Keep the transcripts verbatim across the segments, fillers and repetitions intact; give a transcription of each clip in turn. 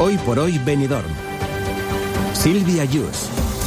Hoy por hoy Benidorm. Silvia Yus.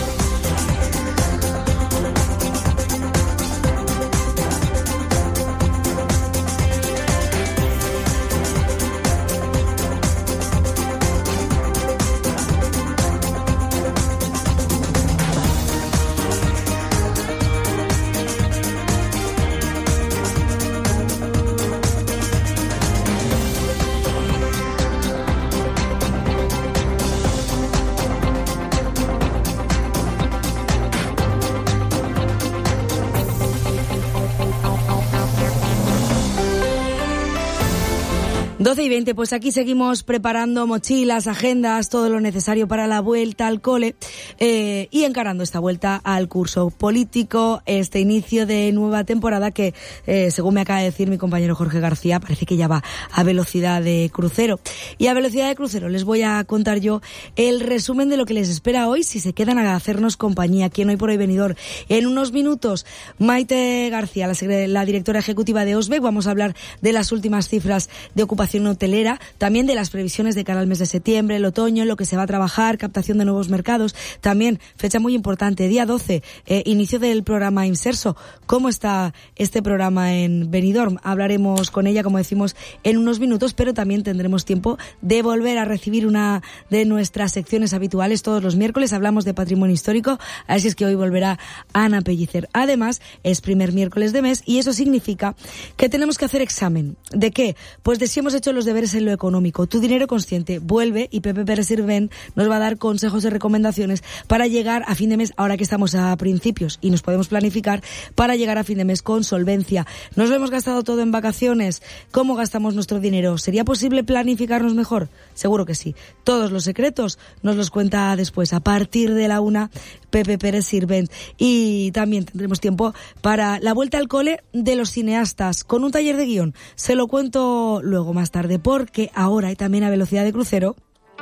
doce y veinte, pues aquí seguimos preparando mochilas, agendas, todo lo necesario para la vuelta al cole eh, y encarando esta vuelta al curso político, este inicio de nueva temporada que, eh, según me acaba de decir mi compañero Jorge García, parece que ya va a velocidad de crucero. Y a velocidad de crucero les voy a contar yo el resumen de lo que les espera hoy si se quedan a hacernos compañía aquí en Hoy por Hoy Benidorm. En unos minutos, Maite García, la, la directora ejecutiva de OSBEC, vamos a hablar de las últimas cifras de ocupación hotelera, también de las previsiones de cara al mes de septiembre, el otoño, lo que se va a trabajar, captación de nuevos mercados, también fecha muy importante, día doce, eh, inicio del programa Inserso. ¿Cómo está este programa en Benidorm? Hablaremos con ella, como decimos, en unos minutos, pero también tendremos tiempo de volver a recibir una de nuestras secciones habituales todos los miércoles. Hablamos de patrimonio histórico, así es que hoy volverá Ana Pellicer. Además, es primer miércoles de mes y eso significa que tenemos que hacer examen. ¿De qué? Pues de si hemos hecho los deberes en lo económico. Tu dinero consciente vuelve y Pepe Pérez Sirvent nos va a dar consejos y recomendaciones para llegar a fin de mes, ahora que estamos a principios y nos podemos planificar para llegar a fin de mes con solvencia. ¿Nos lo hemos gastado todo en vacaciones? ¿Cómo gastamos nuestro dinero? ¿Sería posible planificarnos mejor? Seguro que sí. Todos los secretos nos los cuenta después, a partir de la una, Pepe Pérez Sirvent. Y también tendremos tiempo para la vuelta al cole de los cineastas con un taller de guión. Se lo cuento luego más tarde, porque ahora y también a velocidad de crucero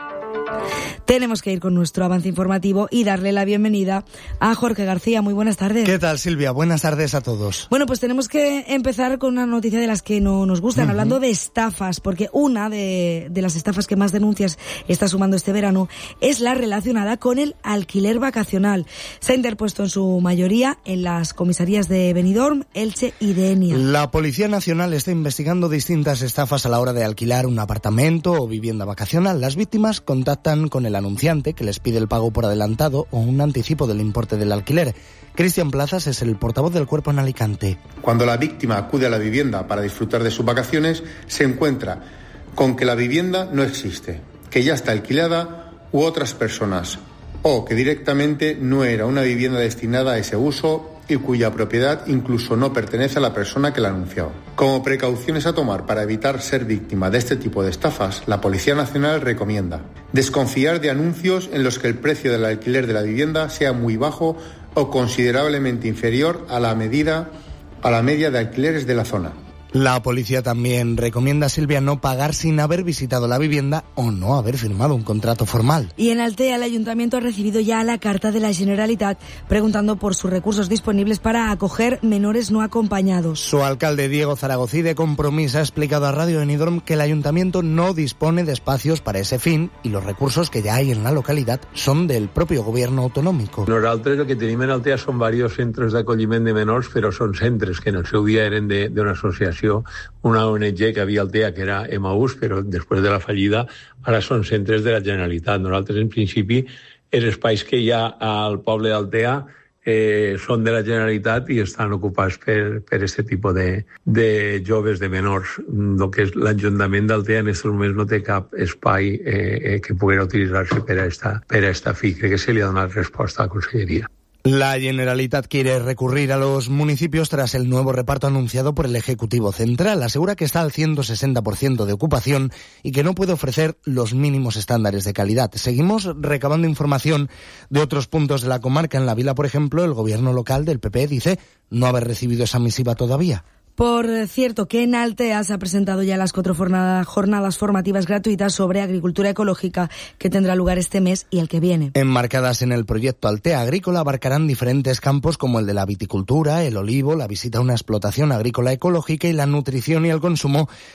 tenemos que ir con nuestro avance informativo y darle la bienvenida a Jorge García. Muy buenas tardes. ¿Qué tal, Silvia? Buenas tardes a todos. Bueno, pues tenemos que empezar con una noticia de las que no nos gustan, uh-huh. hablando de estafas, porque una de, de las estafas que más denuncias está sumando este verano es la relacionada con el alquiler vacacional. Se ha interpuesto en su mayoría en las comisarías de Benidorm, Elche y Denia. La Policía Nacional está investigando distintas estafas a la hora de alquilar un apartamento o vivienda vacacional. Las víctimas contactan con el anunciante, que les pide el pago por adelantado o un anticipo del importe del alquiler. Cristian Plazas es el portavoz del Cuerpo en Alicante. Cuando la víctima acude a la vivienda para disfrutar de sus vacaciones, se encuentra con que la vivienda no existe, que ya está alquilada u otras personas, o que directamente no era una vivienda destinada a ese uso y cuya propiedad incluso no pertenece a la persona que la anunció. Como precauciones a tomar para evitar ser víctima de este tipo de estafas, la Policía Nacional recomienda desconfiar de anuncios en los que el precio del alquiler de la vivienda sea muy bajo o considerablemente inferior a la medida a la media de alquileres de la zona. La policía también recomienda a Silvia no pagar sin haber visitado la vivienda o no haber firmado un contrato formal. Y en Altea el Ayuntamiento ha recibido ya la carta de la Generalitat preguntando por sus recursos disponibles para acoger menores no acompañados. Su alcalde Diego Zaragocí de Compromís ha explicado a Radio Benidorm que el Ayuntamiento no dispone de espacios para ese fin y los recursos que ya hay en la localidad son del propio gobierno autonómico. Nosaltres el que tenim en Altea són diversos centres d'acolliment de menors, però són centres que en el seu dia eren d'una associació, una O N G que havia a Altea, que era Emaús, però després de la fallida ara són centres de la Generalitat. Nosaltres, en principi, els espais que hi ha al poble d'Altea eh, són de la Generalitat i estan ocupats per, per aquest tipus de, de joves, de menors. El que és l'Ajuntament d'Altea en aquest moment no té cap espai eh, que pugui utilitzar-se per a esta, per a esta fi. Crec que se li ha donat resposta a la Conselleria. La Generalitat quiere recurrir a los municipios tras el nuevo reparto anunciado por el Ejecutivo Central. Asegura que está al ciento sesenta por ciento de ocupación y que no puede ofrecer los mínimos estándares de calidad. Seguimos recabando información de otros puntos de la comarca. En La Vila, por ejemplo, el gobierno local del P P dice no haber recibido esa misiva todavía. Por cierto, que en Altea se ha presentado ya las cuatro jornadas formativas gratuitas sobre agricultura ecológica que tendrá lugar este mes y el que viene. Enmarcadas en el proyecto Altea Agrícola, abarcarán diferentes campos como el de la viticultura, el olivo, la visita a una explotación agrícola ecológica y la nutrición y el consumo